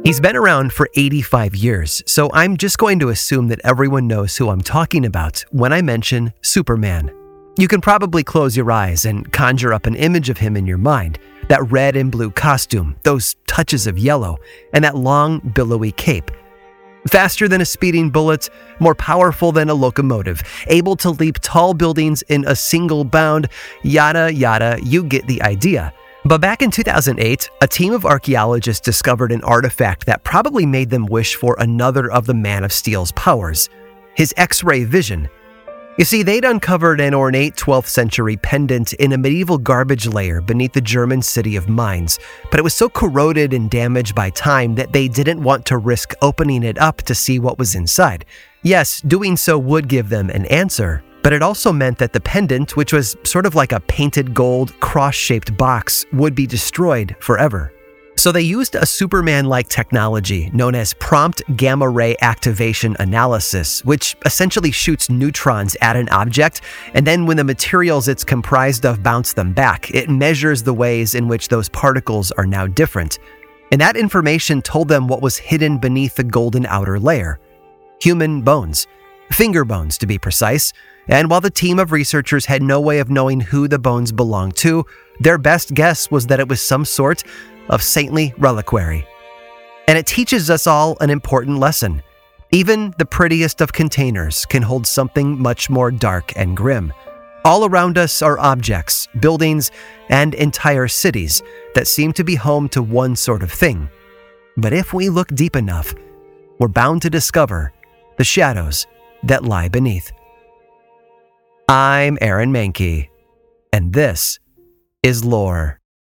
He's been around for 85 years, so I'm just going to assume that everyone knows who I'm talking about when I mention Superman. You can probably close your eyes and conjure up an image of him in your mind. That red and blue costume, those touches of yellow, and that long, billowy cape. Faster than a speeding bullet, more powerful than a locomotive, able to leap tall buildings in a single bound, yada yada, you get the idea. But back in 2008, a team of archaeologists discovered an artifact that probably made them wish for another of the Man of Steel's powers, his X-ray vision. You see, they'd uncovered an ornate 12th century pendant in a medieval garbage layer beneath the German city of Mainz, but it was so corroded and damaged by time that they didn't want to risk opening it up to see what was inside. Yes, doing so would give them an answer, but it also meant that the pendant, which was sort of like a painted gold, cross-shaped box, would be destroyed forever. So they used a Superman-like technology known as prompt gamma ray activation analysis, which essentially shoots neutrons at an object, and then when the materials it's comprised of bounce them back, it measures the ways in which those particles are now different. And that information told them what was hidden beneath the golden outer layer. Human bones. Finger bones, to be precise. And while the team of researchers had no way of knowing who the bones belonged to, their best guess was that it was some sort of saintly reliquary. And it teaches us all an important lesson. Even the prettiest of containers can hold something much more dark and grim. All around us are objects, buildings, and entire cities that seem to be home to one sort of thing. But if we look deep enough, we're bound to discover the shadows that lie beneath. I'm Aaron Mahnke, and this is Lore.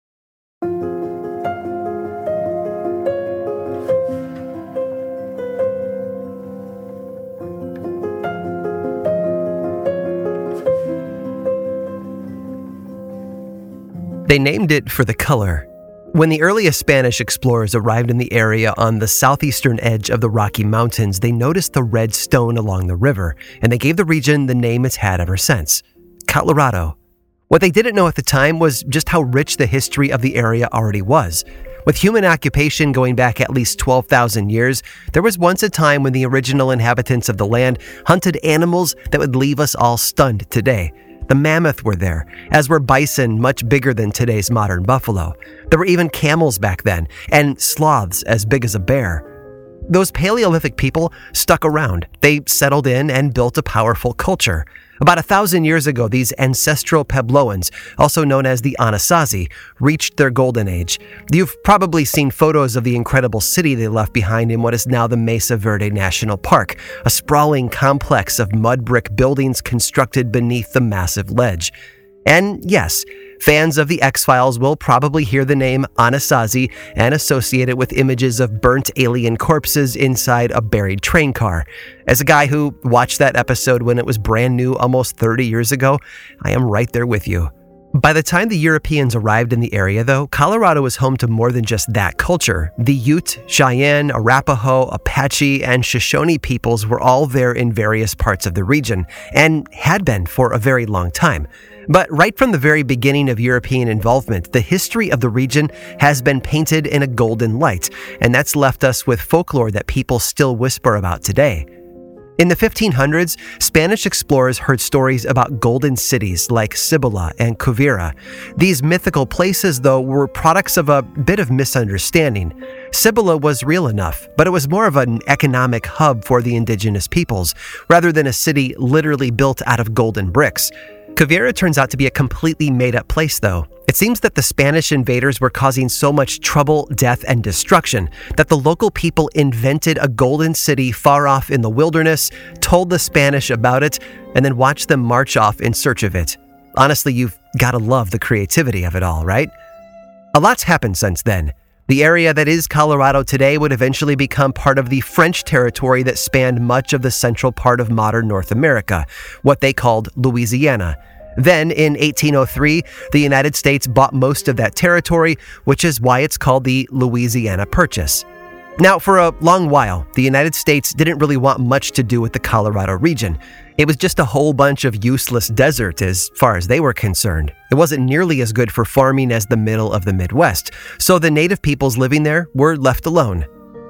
They named it for the color. When the earliest Spanish explorers arrived in the area on the southeastern edge of the Rocky Mountains, they noticed the red stone along the river, and they gave the region the name it's had ever since, Colorado. What they didn't know at the time was just how rich the history of the area already was. With human occupation going back at least 12,000 years, there was once a time when the original inhabitants of the land hunted animals that would leave us all stunned today. The mammoth were there, as were bison much bigger than today's modern buffalo. There were even camels back then, and sloths as big as a bear. Those Paleolithic people stuck around. They settled in and built a powerful culture. About 1,000 years ago, these ancestral Puebloans, also known as the Anasazi, reached their golden age. You've probably seen photos of the incredible city they left behind in what is now the Mesa Verde National Park, a sprawling complex of mud brick buildings constructed beneath the massive ledge. And yes, fans of the X-Files will probably hear the name Anasazi and associate it with images of burnt alien corpses inside a buried train car. As a guy who watched that episode when it was brand new almost 30 years ago, I am right there with you. By the time the Europeans arrived in the area, though, Colorado was home to more than just that culture. The Ute, Cheyenne, Arapaho, Apache, and Shoshone peoples were all there in various parts of the region, and had been for a very long time. But right from the very beginning of European involvement, the history of the region has been painted in a golden light, and that's left us with folklore that people still whisper about today. In the 1500s, Spanish explorers heard stories about golden cities like Cibola and Quivira. These mythical places, though, were products of a bit of misunderstanding. Cibola was real enough, but it was more of an economic hub for the indigenous peoples, rather than a city literally built out of golden bricks. Quivira turns out to be a completely made-up place, though. It seems that the Spanish invaders were causing so much trouble, death, and destruction that the local people invented a golden city far off in the wilderness, told the Spanish about it, and then watched them march off in search of it. Honestly, you've gotta love the creativity of it all, right? A lot's happened since then. The area that is Colorado today would eventually become part of the French territory that spanned much of the central part of modern North America, what they called Louisiana. Then, in 1803, the United States bought most of that territory, which is why it's called the Louisiana Purchase. Now, for a long while, the United States didn't really want much to do with the Colorado region. It was just a whole bunch of useless desert as far as they were concerned. It wasn't nearly as good for farming as the middle of the Midwest, so the native peoples living there were left alone.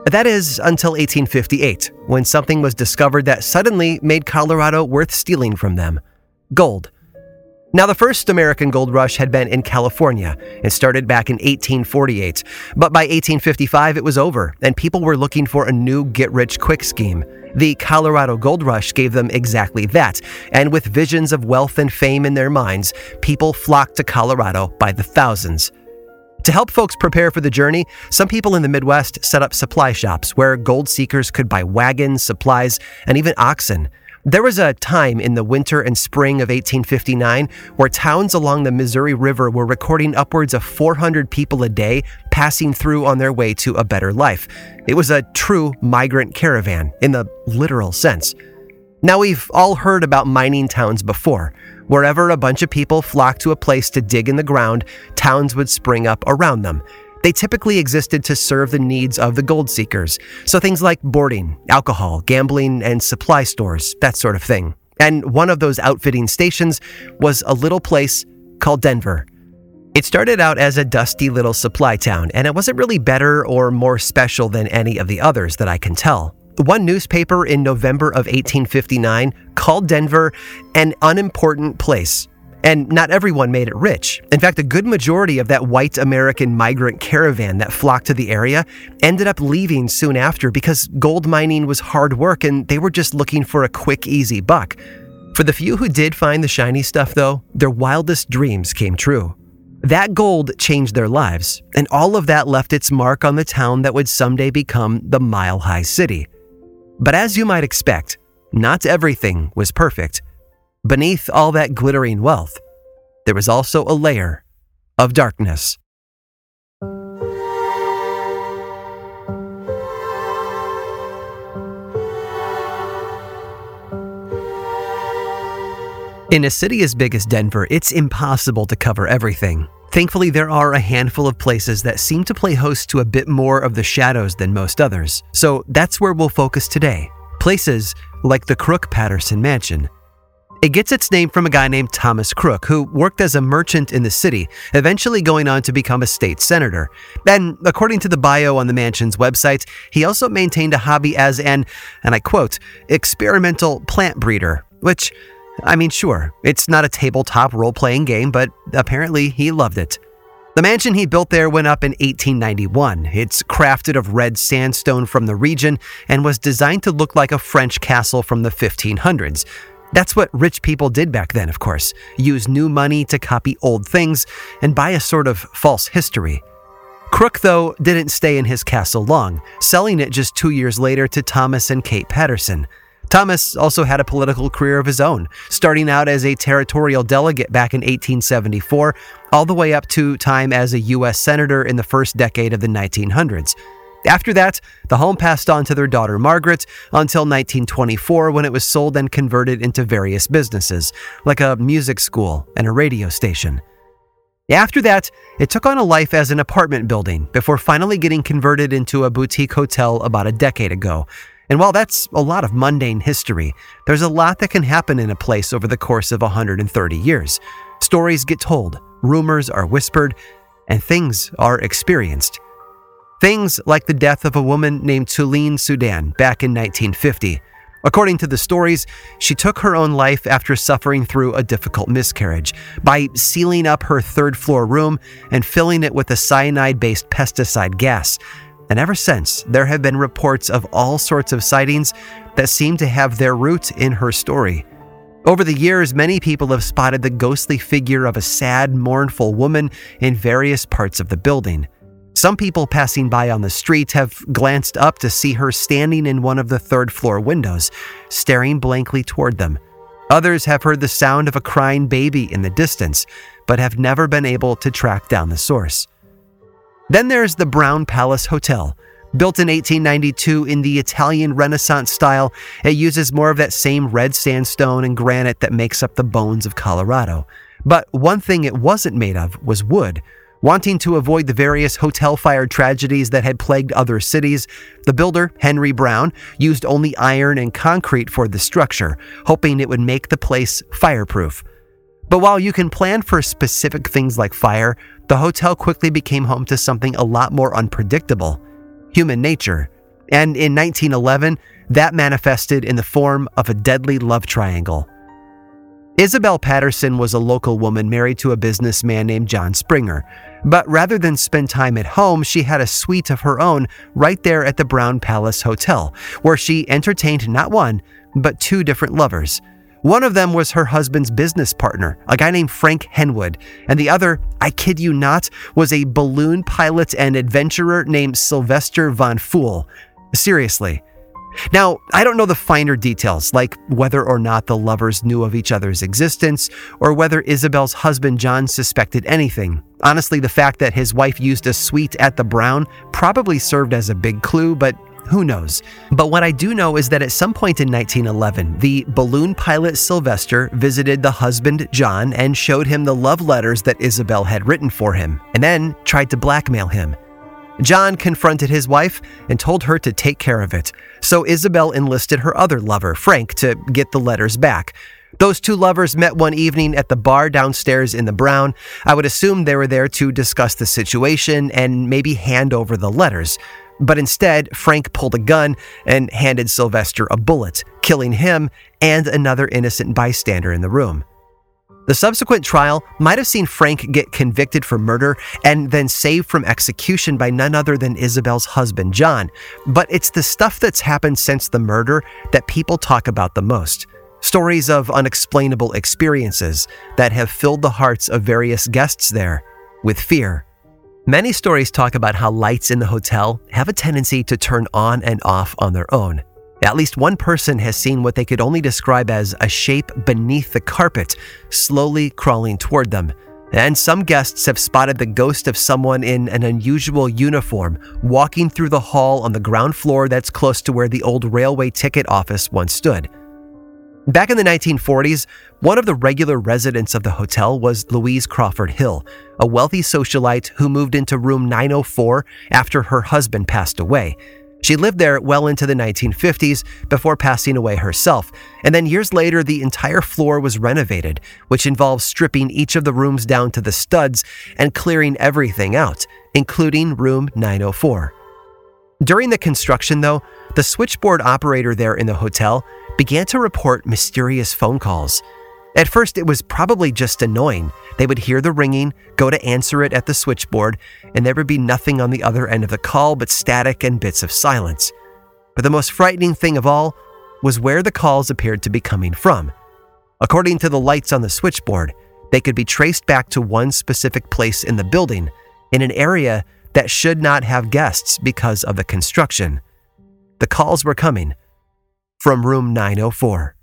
That is until 1858, when something was discovered that suddenly made Colorado worth stealing from them: gold. Now, the first American gold rush had been in California and started back in 1848, but by 1855 it was over, and people were looking for a new get-rich-quick scheme. The Colorado Gold Rush gave them exactly that, and with visions of wealth and fame in their minds, people flocked to Colorado by the thousands. To help folks prepare for the journey, some people in the Midwest set up supply shops where gold seekers could buy wagons, supplies, and even oxen. There was a time in the winter and spring of 1859 where towns along the Missouri River were recording upwards of 400 people a day passing through on their way to a better life. It was a true migrant caravan in the literal sense. Now, we've all heard about mining towns before. Wherever a bunch of people flocked to a place to dig in the ground, towns would spring up around them. They typically existed to serve the needs of the gold seekers, so things like boarding, alcohol, gambling, and supply stores, that sort of thing. And one of those outfitting stations was a little place called Denver. It started out as a dusty little supply town, and it wasn't really better or more special than any of the others that I can tell. One newspaper in November of 1859 called Denver an unimportant place. And not everyone made it rich. In fact, a good majority of that white American migrant caravan that flocked to the area ended up leaving soon after because gold mining was hard work and they were just looking for a quick, easy buck. For the few who did find the shiny stuff, though, their wildest dreams came true. That gold changed their lives, and all of that left its mark on the town that would someday become the Mile High City. But as you might expect, not everything was perfect. Beneath all that glittering wealth, there was also a layer of darkness. In a city as big as Denver, it's impossible to cover everything. Thankfully, there are a handful of places that seem to play host to a bit more of the shadows than most others. So that's where we'll focus today. Places like the Crook Patterson Mansion. It gets its name from a guy named Thomas Crook, who worked as a merchant in the city, eventually going on to become a state senator. And according to the bio on the mansion's website, he also maintained a hobby as and I quote, experimental plant breeder, which, I mean, sure, it's not a tabletop role-playing game, but apparently he loved it. The mansion he built there went up in 1891. It's crafted of red sandstone from the region and was designed to look like a French castle from the 1500s. That's what rich people did back then, of course, use new money to copy old things and buy a sort of false history. Crook, though, didn't stay in his castle long, selling it just 2 years later to Thomas and Kate Patterson. Thomas also had a political career of his own, starting out as a territorial delegate back in 1874, all the way up to time as a U.S. Senator in the first decade of the 1900s. After that, the home passed on to their daughter Margaret until 1924, when it was sold and converted into various businesses, like a music school and a radio station. After that, it took on a life as an apartment building before finally getting converted into a boutique hotel about a decade ago. And while that's a lot of mundane history, there's a lot that can happen in a place over the course of 130 years. Stories get told, rumors are whispered, and things are experienced. Things like the death of a woman named Tulene Sudan back in 1950. According to the stories, she took her own life after suffering through a difficult miscarriage by sealing up her third-floor room and filling it with a cyanide-based pesticide gas. And ever since, there have been reports of all sorts of sightings that seem to have their root in her story. Over the years, many people have spotted the ghostly figure of a sad, mournful woman in various parts of the building. Some people passing by on the street have glanced up to see her standing in one of the third-floor windows, staring blankly toward them. Others have heard the sound of a crying baby in the distance, but have never been able to track down the source. Then there's the Brown Palace Hotel. Built in 1892 in the Italian Renaissance style, it uses more of that same red sandstone and granite that makes up the bones of Colorado. But one thing it wasn't made of was wood. Wanting to avoid the various hotel fire tragedies that had plagued other cities, the builder, Henry Brown, used only iron and concrete for the structure, hoping it would make the place fireproof. But while you can plan for specific things like fire, the hotel quickly became home to something a lot more unpredictable: human nature. And in 1911, that manifested in the form of a deadly love triangle. Isabel Patterson was a local woman married to a businessman named John Springer. But rather than spend time at home, she had a suite of her own right there at the Brown Palace Hotel, where she entertained not one, but two different lovers. One of them was her husband's business partner, a guy named Frank Henwood, and the other, I kid you not, was a balloon pilot and adventurer named Sylvester Von Fool. Seriously. Now, I don't know the finer details, like whether or not the lovers knew of each other's existence, or whether Isabel's husband John suspected anything. Honestly, the fact that his wife used a suite at the Brown probably served as a big clue, but who knows? But what I do know is that at some point in 1911, the balloon pilot Sylvester visited the husband John and showed him the love letters that Isabel had written for him, and then tried to blackmail him. John confronted his wife and told her to take care of it, so Isabel enlisted her other lover, Frank, to get the letters back. Those two lovers met one evening at the bar downstairs in the Brown. I would assume they were there to discuss the situation and maybe hand over the letters. But instead, Frank pulled a gun and handed Sylvester a bullet, killing him and another innocent bystander in the room. The subsequent trial might have seen Frank get convicted for murder and then saved from execution by none other than Isabel's husband, John. But it's the stuff that's happened since the murder that people talk about the most. Stories of unexplainable experiences that have filled the hearts of various guests there with fear. Many stories talk about how lights in the hotel have a tendency to turn on and off on their own. At least one person has seen what they could only describe as a shape beneath the carpet, slowly crawling toward them. And some guests have spotted the ghost of someone in an unusual uniform walking through the hall on the ground floor that's close to where the old railway ticket office once stood. Back in the 1940s, one of the regular residents of the hotel was Louise Crawford Hill, a wealthy socialite who moved into room 904 after her husband passed away. She lived there well into the 1950s before passing away herself, and then years later the entire floor was renovated, which involves stripping each of the rooms down to the studs and clearing everything out, including room 904. During the construction, though, the switchboard operator there in the hotel began to report mysterious phone calls. At first, it was probably just annoying. They would hear the ringing, go to answer it at the switchboard, and there would be nothing on the other end of the call but static and bits of silence. But the most frightening thing of all was where the calls appeared to be coming from. According to the lights on the switchboard, they could be traced back to one specific place in the building, in an area that should not have guests because of the construction. The calls were coming from room 904.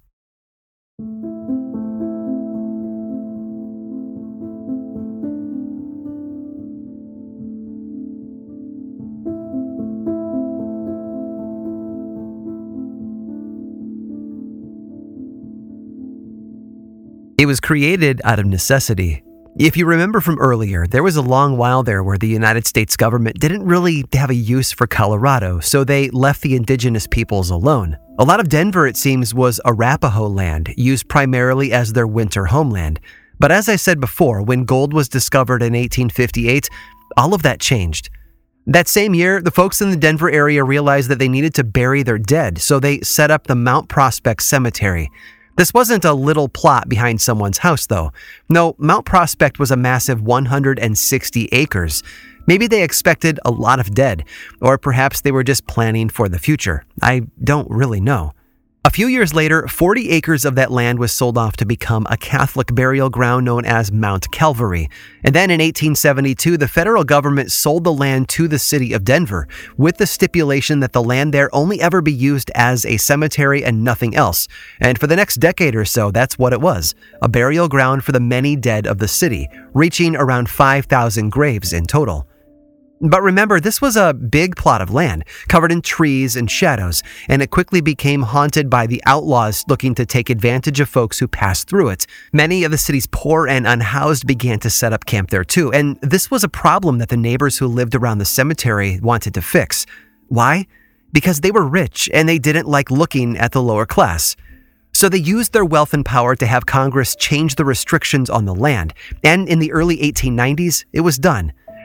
It was created out of necessity. If you remember from earlier, there was a long while there where the United States government didn't really have a use for Colorado, so they left the indigenous peoples alone. A lot of Denver, it seems, was Arapaho land, used primarily as their winter homeland. But as I said before, when gold was discovered in 1858, all of that changed. That same year, the folks in the Denver area realized that they needed to bury their dead, so they set up the Mount Prospect Cemetery. This wasn't a little plot behind someone's house, though. No, Mount Prospect was a massive 160 acres. Maybe they expected a lot of dead, or perhaps they were just planning for the future. I don't really know. A few years later, 40 acres of that land was sold off to become a Catholic burial ground known as Mount Calvary. And then in 1872, the federal government sold the land to the city of Denver, with the stipulation that the land there only ever be used as a cemetery and nothing else. And for the next decade or so, that's what it was, a burial ground for the many dead of the city, reaching around 5,000 graves in total. But remember, this was a big plot of land, covered in trees and shadows, and it quickly became haunted by the outlaws looking to take advantage of folks who passed through it. Many of the city's poor and unhoused began to set up camp there too, and this was a problem that the neighbors who lived around the cemetery wanted to fix. Why? Because they were rich and they didn't like looking at the lower class. So they used their wealth and power to have Congress change the restrictions on the land, and in the early 1890s, it was done.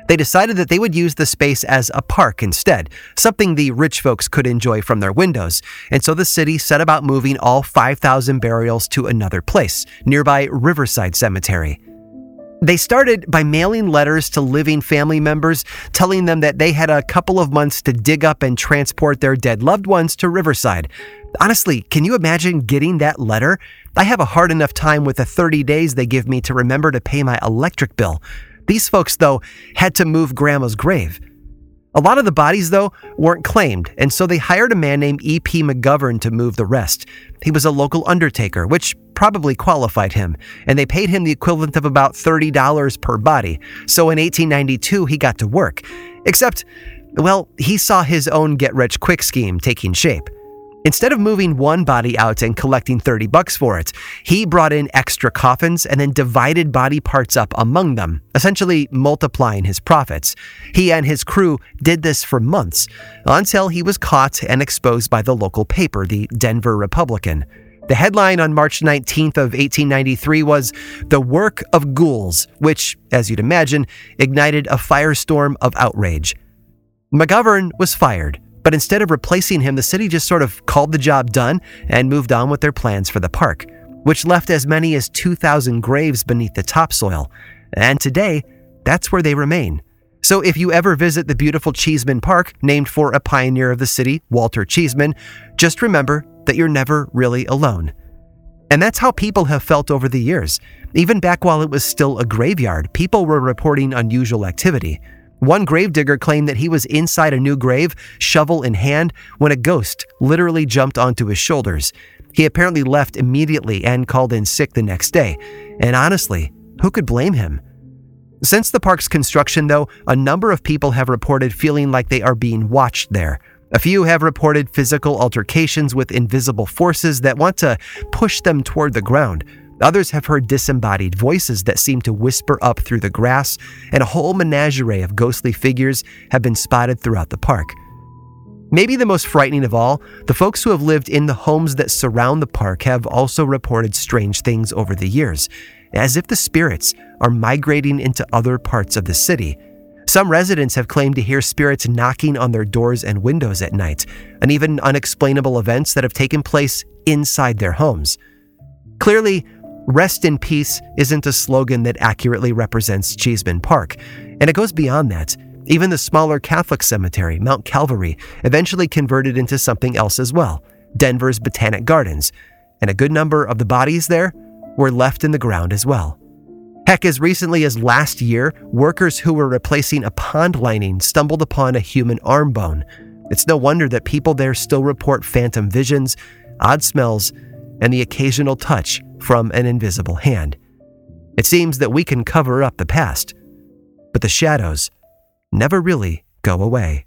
They decided that they would use the space as a park instead, something the rich folks could enjoy from their windows. And so the city set about moving all 5,000 burials to another place, nearby Riverside Cemetery. They started by mailing letters to living family members, telling them that they had a couple of months to dig up and transport their dead loved ones to Riverside. Honestly, can you imagine getting that letter? I have a hard enough time with the 30 days they give me to remember to pay my electric bill. These folks, though, had to move Grandma's grave. A lot of the bodies, though, weren't claimed, and so they hired a man named E.P. McGovern to move the rest. He was a local undertaker, which probably qualified him, and they paid him the equivalent of about $30 per body. So in 1892, he got to work. Except, well, he saw his own get-rich-quick scheme taking shape. Instead of moving one body out and collecting $30 for it, he brought in extra coffins and then divided body parts up among them, essentially multiplying his profits. He and his crew did this for months, until he was caught and exposed by the local paper, the Denver Republican. The headline on March 19th of 1893 was "The Work of Ghouls," which, as you'd imagine, ignited a firestorm of outrage. McGovern was fired. But instead of replacing him, the city just sort of called the job done and moved on with their plans for the park, which left as many as 2,000 graves beneath the topsoil. And today, that's where they remain. So if you ever visit the beautiful Cheesman Park, named for a pioneer of the city, Walter Cheesman, just remember that you're never really alone. And that's how people have felt over the years. Even back while it was still a graveyard, people were reporting unusual activity. One gravedigger claimed that he was inside a new grave, shovel in hand, when a ghost literally jumped onto his shoulders. He apparently left immediately and called in sick the next day. And honestly, who could blame him? Since the park's construction, though, a number of people have reported feeling like they are being watched there. A few have reported physical altercations with invisible forces that want to push them toward the ground. Others have heard disembodied voices that seem to whisper up through the grass, and a whole menagerie of ghostly figures have been spotted throughout the park. Maybe the most frightening of all, the folks who have lived in the homes that surround the park have also reported strange things over the years, as if the spirits are migrating into other parts of the city. Some residents have claimed to hear spirits knocking on their doors and windows at night, and even unexplainable events that have taken place inside their homes. Clearly, "Rest in peace" isn't a slogan that accurately represents Cheesman Park, and it goes beyond that. Even the smaller Catholic cemetery, Mount Calvary, eventually converted into something else as well, Denver's Botanic Gardens, and a good number of the bodies there were left in the ground as well. Heck, as recently as last year, workers who were replacing a pond lining stumbled upon a human arm bone. It's no wonder that people there still report phantom visions, odd smells, and the occasional touch from an invisible hand. It seems that we can cover up the past, but the shadows never really go away.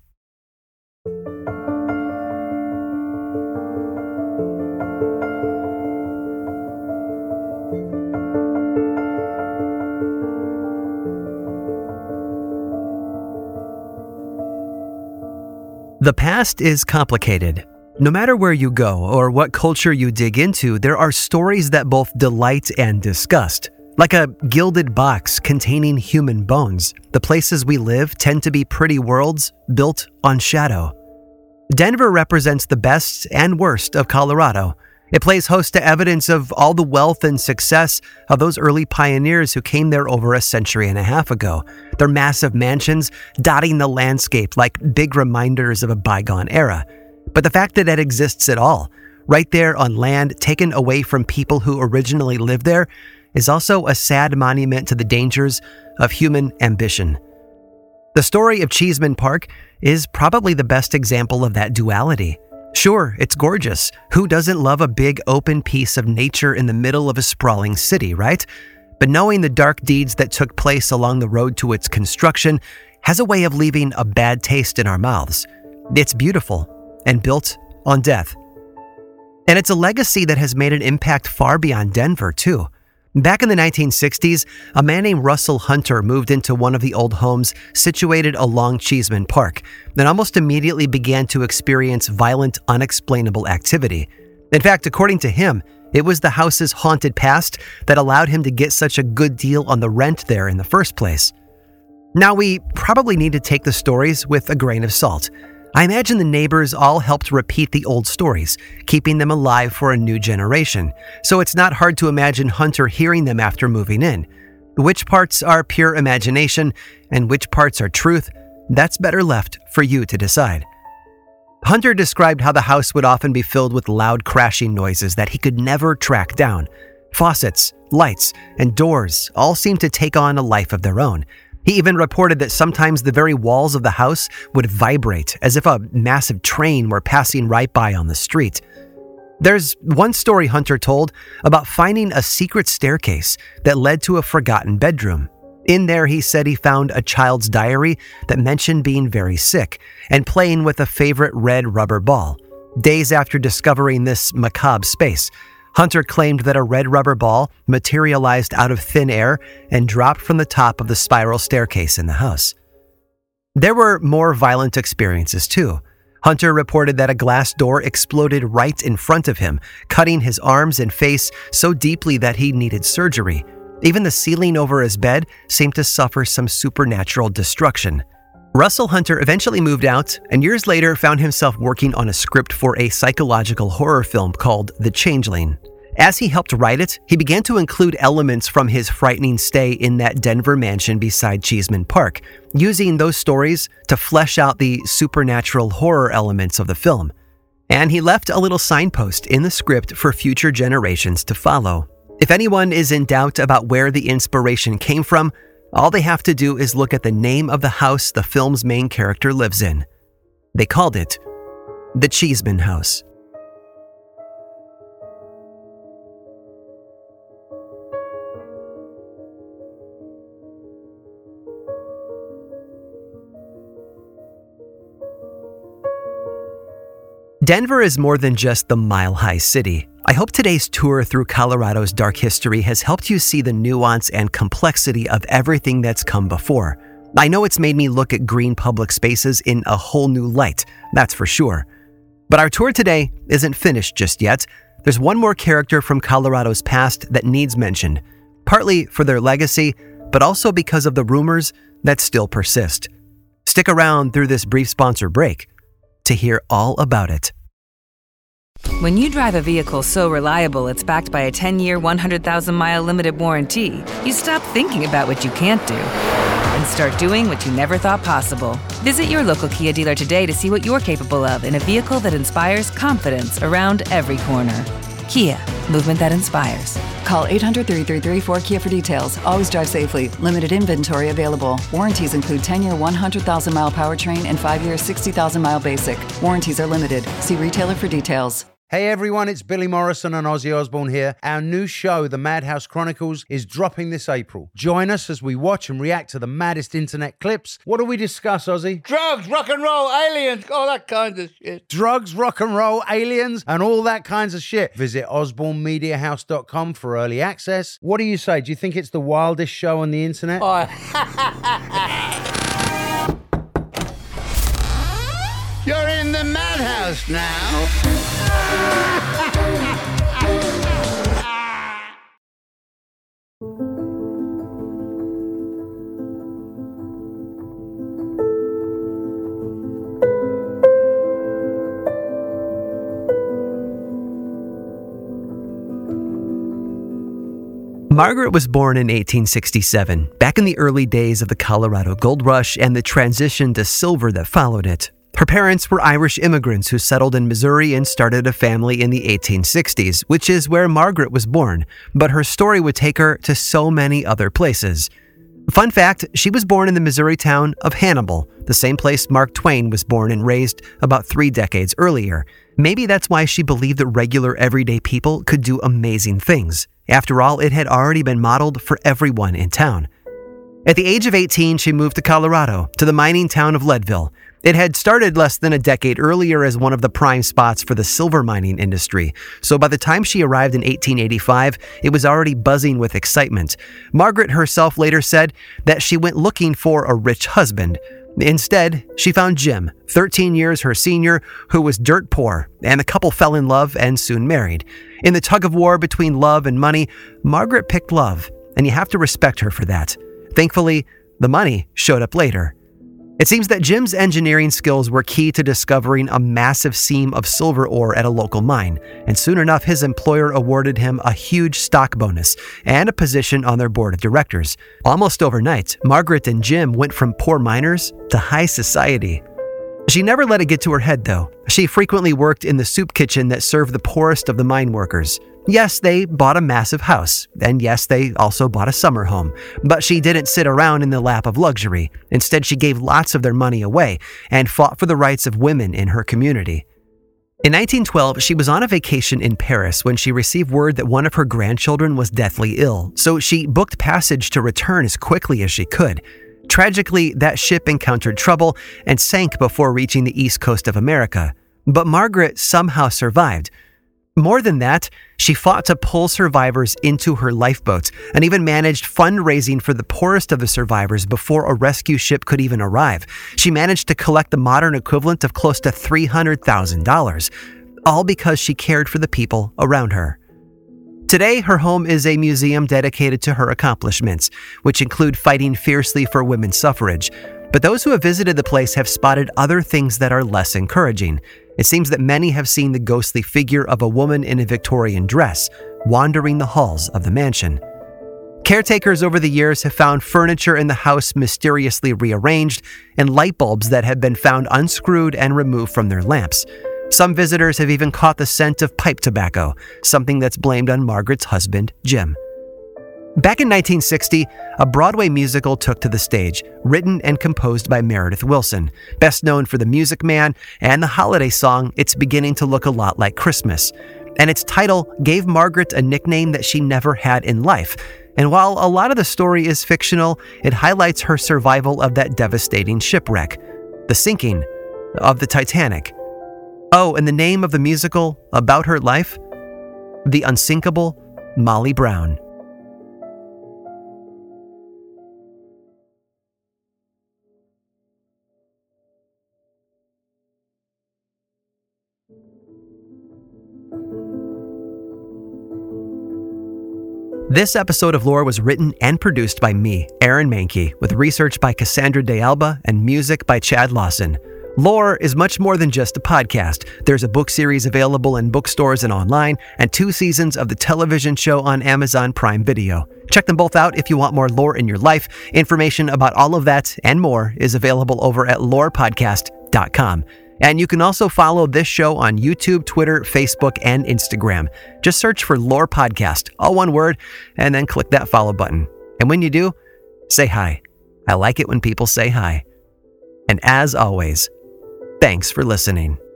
The past is complicated. No matter where you go or what culture you dig into, there are stories that both delight and disgust. Like a gilded box containing human bones, the places we live tend to be pretty worlds built on shadow. Denver represents the best and worst of Colorado. It plays host to evidence of all the wealth and success of those early pioneers who came there over a century and a half ago. Their massive mansions dotting the landscape like big reminders of a bygone era. But the fact that it exists at all, right there on land taken away from people who originally lived there, is also a sad monument to the dangers of human ambition. The story of Cheesman Park is probably the best example of that duality. Sure, it's gorgeous. Who doesn't love a big open piece of nature in the middle of a sprawling city, right? But knowing the dark deeds that took place along the road to its construction has a way of leaving a bad taste in our mouths. It's beautiful and built on death. And it's a legacy that has made an impact far beyond Denver, too. Back in the 1960s, a man named Russell Hunter moved into one of the old homes situated along Cheesman Park, and almost immediately began to experience violent, unexplainable activity. In fact, according to him, it was the house's haunted past that allowed him to get such a good deal on the rent there in the first place. Now, we probably need to take the stories with a grain of salt. I imagine the neighbors all helped repeat the old stories, keeping them alive for a new generation, so it's not hard to imagine Hunter hearing them after moving in. Which parts are pure imagination and which parts are truth, that's better left for you to decide. Hunter described how the house would often be filled with loud crashing noises that he could never track down. Faucets, lights, and doors all seemed to take on a life of their own. He even reported that sometimes the very walls of the house would vibrate as if a massive train were passing right by on the street. There's one story Hunter told about finding a secret staircase that led to a forgotten bedroom. In there, he said he found a child's diary that mentioned being very sick and playing with a favorite red rubber ball. Days after discovering this macabre space, Hunter claimed that a red rubber ball materialized out of thin air and dropped from the top of the spiral staircase in the house. There were more violent experiences too. Hunter reported that a glass door exploded right in front of him, cutting his arms and face so deeply that he needed surgery. Even the ceiling over his bed seemed to suffer some supernatural destruction. Russell Hunter eventually moved out and years later found himself working on a script for a psychological horror film called The Changeling. As he helped write it, he began to include elements from his frightening stay in that Denver mansion beside Cheeseman Park, using those stories to flesh out the supernatural horror elements of the film. And he left a little signpost in the script for future generations to follow. If anyone is in doubt about where the inspiration came from, all they have to do is look at the name of the house the film's main character lives in. They called it the Cheeseman House. Denver is more than just the mile-high city. I hope today's tour through Colorado's dark history has helped you see the nuance and complexity of everything that's come before. I know it's made me look at green public spaces in a whole new light, that's for sure. But our tour today isn't finished just yet. There's one more character from Colorado's past that needs mention, partly for their legacy, but also because of the rumors that still persist. Stick around through this brief sponsor break to hear all about it. When you drive a vehicle so reliable it's backed by a 10-year, 100,000-mile limited warranty, you stop thinking about what you can't do and start doing what you never thought possible. Visit your local Kia dealer today to see what you're capable of in a vehicle that inspires confidence around every corner. Kia, movement that inspires. Call 800-333-4KIA for details. Always drive safely. Limited inventory available. Warranties include 10-year 100,000-mile powertrain and 5-year 60,000-mile basic. Warranties are limited. See retailer for details. Hey everyone, it's Billy Morrison and Ozzy Osbourne here. Our new show, The Madhouse Chronicles, is dropping this April. Join us as we watch and react to the maddest internet clips. What do we discuss, Ozzy? Drugs, rock and roll, aliens, all that kind of shit. Drugs, rock and roll, aliens, and all that kinds of shit. Visit osbornemediahouse.com for early access. What do you say? Do you think it's the wildest show on the internet? You're in the madhouse now. Margaret was born in 1867, back in the early days of the Colorado Gold Rush and the transition to silver that followed it. Her parents were Irish immigrants who settled in Missouri and started a family in the 1860s, which is where Margaret was born, but her story would take her to so many other places. Fun fact, she was born in the Missouri town of Hannibal, the same place Mark Twain was born and raised about 3 decades earlier. Maybe that's why she believed that regular everyday people could do amazing things. After all, it had already been modeled for everyone in town. At the age of 18, she moved to Colorado, to the mining town of Leadville. It had started less than a decade earlier as one of the prime spots for the silver mining industry, so by the time she arrived in 1885, it was already buzzing with excitement. Margaret herself later said that she went looking for a rich husband. Instead, she found Jim, 13 years her senior, who was dirt poor, and the couple fell in love and soon married. In the tug-of-war between love and money, Margaret picked love, and you have to respect her for that. Thankfully, The money showed up later. It seems that Jim's engineering skills were key to discovering a massive seam of silver ore at a local mine, and soon enough his employer awarded him a huge stock bonus and a position on their board of directors. Almost overnight, Margaret and Jim went from poor miners to high society. She never let it get to her head, though. She frequently worked in the soup kitchen that served the poorest of the mine workers. Yes, they bought a massive house, and yes, they also bought a summer home. But she didn't sit around in the lap of luxury. Instead, she gave lots of their money away and fought for the rights of women in her community. In 1912, she was on a vacation in Paris when she received word that one of her grandchildren was deathly ill, so she booked passage to return as quickly as she could. Tragically, that ship encountered trouble and sank before reaching the east coast of America. But Margaret somehow survived. More than that, she fought to pull survivors into her lifeboats and even managed fundraising for the poorest of the survivors before a rescue ship could even arrive. She managed to collect the modern equivalent of close to $300,000, all because she cared for the people around her. Today, her home is a museum dedicated to her accomplishments, which include fighting fiercely for women's suffrage. But those who have visited the place have spotted other things that are less encouraging. It seems that many have seen the ghostly figure of a woman in a Victorian dress wandering the halls of the mansion. Caretakers over the years have found furniture in the house mysteriously rearranged and light bulbs that have been found unscrewed and removed from their lamps. Some visitors have even caught the scent of pipe tobacco, something that's blamed on Margaret's husband, Jim. Back in 1960, a Broadway musical took to the stage, written and composed by Meredith Willson, best known for The Music Man and the holiday song It's Beginning to Look a Lot Like Christmas. And its title gave Margaret a nickname that she never had in life. And while a lot of the story is fictional, it highlights her survival of that devastating shipwreck, the sinking of the Titanic. Oh, and the name of the musical about her life? The Unsinkable Molly Brown. This episode of Lore was written and produced by me, Aaron Mahnke, with research by Cassandra De Alba and music by Chad Lawson. Lore is much more than just a podcast. There's a book series available in bookstores and online, and 2 seasons of the television show on Amazon Prime Video. Check them both out if you want more lore in your life. Information about all of that and more is available over at lorepodcast.com. And you can also follow this show on YouTube, Twitter, Facebook, and Instagram. Just search for Lore Podcast, all one word, and then click that follow button. And when you do, say hi. I like it when people say hi. And as always, thanks for listening.